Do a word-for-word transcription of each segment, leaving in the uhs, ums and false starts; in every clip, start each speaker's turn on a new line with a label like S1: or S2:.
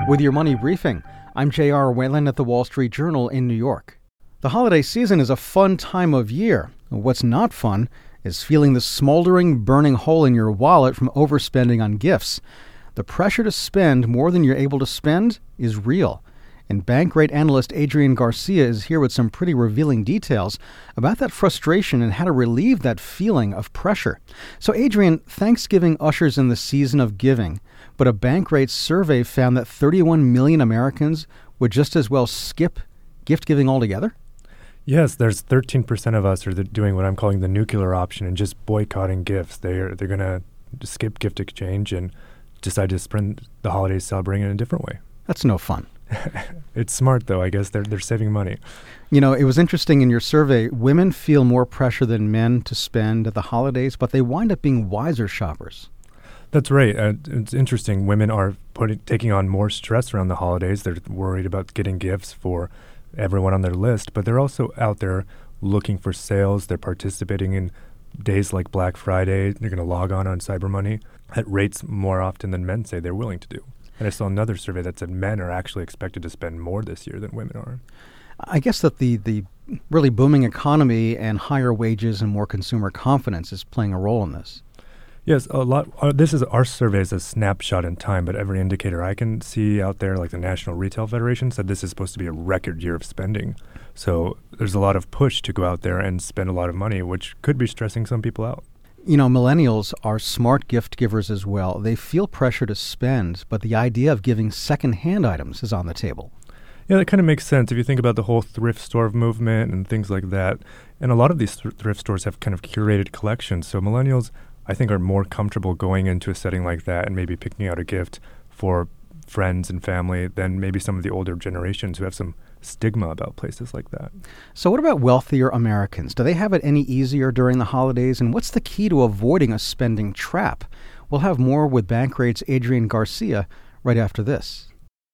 S1: With your money briefing, I'm J R. Whalen at the Wall Street Journal in New York. The holiday season is a fun time of year. What's not fun is feeling the smoldering, burning hole in your wallet from overspending on gifts. The pressure to spend more than you're able to spend is real. And Bankrate analyst Adrian Garcia is here with some pretty revealing details about that frustration and how to relieve that feeling of pressure. So Adrian, Thanksgiving ushers in the season of giving, but a Bankrate survey found that thirty-one million Americans would just as well skip gift giving altogether?
S2: Yes, there's thirteen percent of us are the, doing what I'm calling the nuclear option and just boycotting gifts. They're, they're going to skip gift exchange and decide to spend the holidays celebrating in a different way.
S1: That's no fun.
S2: It's smart, though. I guess they're they're saving money.
S1: You know, it was interesting in your survey, women feel more pressure than men to spend at the holidays, but they wind up being wiser shoppers.
S2: That's right. Uh, it's interesting. Women are putting taking on more stress around the holidays. They're worried about getting gifts for everyone on their list, but they're also out there looking for sales. They're participating in days like Black Friday. They're going to log on on Cyber Money at rates more often than men say they're willing to do. And I saw another survey that said men are actually expected to spend more this year than women are.
S1: I guess that the, the really booming economy and higher wages and more consumer confidence is playing a role in this.
S2: Yes, a lot. Uh, this is our survey is a snapshot in time, but every indicator I can see out there, like the National Retail Federation, said this is supposed to be a record year of spending. So there's a lot of push to go out there and spend a lot of money, which could be stressing some people out.
S1: You know, millennials are smart gift givers as well. They feel pressure to spend, but the idea of giving secondhand items is on the table.
S2: Yeah, that kind of makes sense if you think about the whole thrift store movement and things like that. And a lot of these th- thrift stores have kind of curated collections. So millennials, I think, are more comfortable going into a setting like that and maybe picking out a gift for friends and family than maybe some of the older generations who have some stigma about places like that.
S1: So what about wealthier Americans? Do they have it any easier during the holidays? And what's the key to avoiding a spending trap? We'll have more with Bankrate's Adrian Garcia right after this.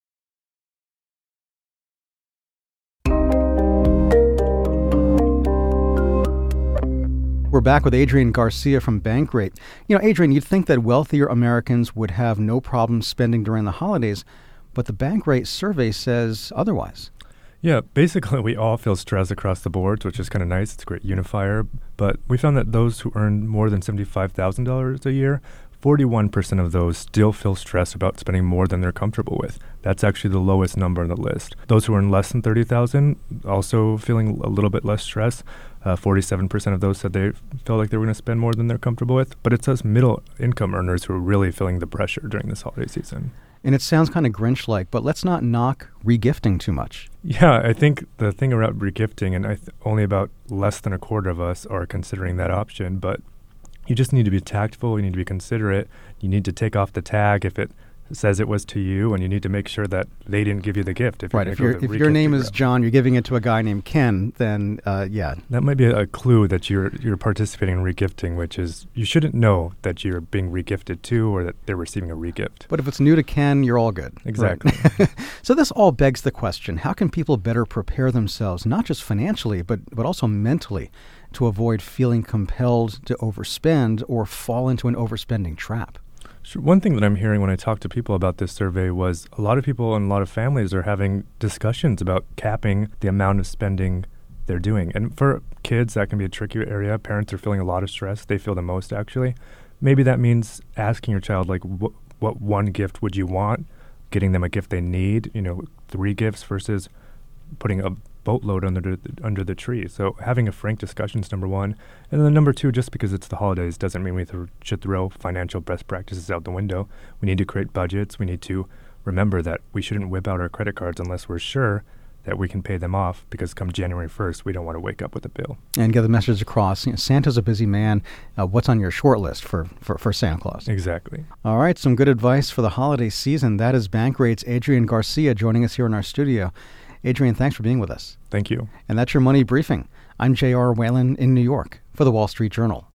S1: We're back with Adrian Garcia from Bankrate. You know, Adrian, you'd think that wealthier Americans would have no problem spending during the holidays, but the Bankrate survey says otherwise.
S2: Yeah, basically we all feel stress across the board, which is kind of nice. It's a great unifier. But we found that those who earn more than seventy-five thousand dollars a year, forty-one percent of those still feel stressed about spending more than they're comfortable with. That's actually the lowest number on the list. Those who earn less than thirty thousand dollars also feeling a little bit less stress. Uh, forty-seven percent of those said they felt like they were going to spend more than they're comfortable with. But it's us middle income earners who are really feeling the pressure during this holiday season.
S1: And it sounds kind of Grinch-like, but let's not knock regifting too much.
S2: Yeah, I think the thing about regifting, and I th- only about less than a quarter of us are considering that option, but you just need to be tactful, you need to be considerate, you need to take off the tag if it says it was to you, and you need to make sure that they didn't give you the gift. If
S1: right, if, you're, if your name is John, you're giving it to a guy named Ken, then uh, yeah.
S2: That might be a, a clue that you're you're participating in regifting, which is you shouldn't know that you're being regifted to or that they're receiving a regift.
S1: But if it's new to Ken, you're all good.
S2: Exactly.
S1: Right. So this all begs the question, how can people better prepare themselves, not just financially, but, but also mentally, to avoid feeling compelled to overspend or fall into an overspending trap?
S2: Sure. One thing that I'm hearing when I talk to people about this survey was a lot of people and a lot of families are having discussions about capping the amount of spending they're doing. And for kids, that can be a tricky area. Parents are feeling a lot of stress. They feel the most, actually. Maybe that means asking your child, like, wh- what one gift would you want? Getting them a gift they need, you know, three gifts versus putting a boatload under the, under the tree. So having a frank discussion is number one. And then number two, just because it's the holidays doesn't mean we th- should throw financial best practices out the window. We need to create budgets. We need to remember that we shouldn't whip out our credit cards unless we're sure that we can pay them off, because come January first, we don't want to wake up with a bill.
S1: And get the message across. You know, Santa's a busy man. Uh, what's on your short list for, for, for Santa Claus?
S2: Exactly.
S1: All right, some good advice for the holiday season. That is Bankrate's Adrian Garcia joining us here in our studio. Adrian, thanks for being with us.
S2: Thank you.
S1: And that's your Money Briefing. I'm J R. Whalen in New York for the Wall Street Journal.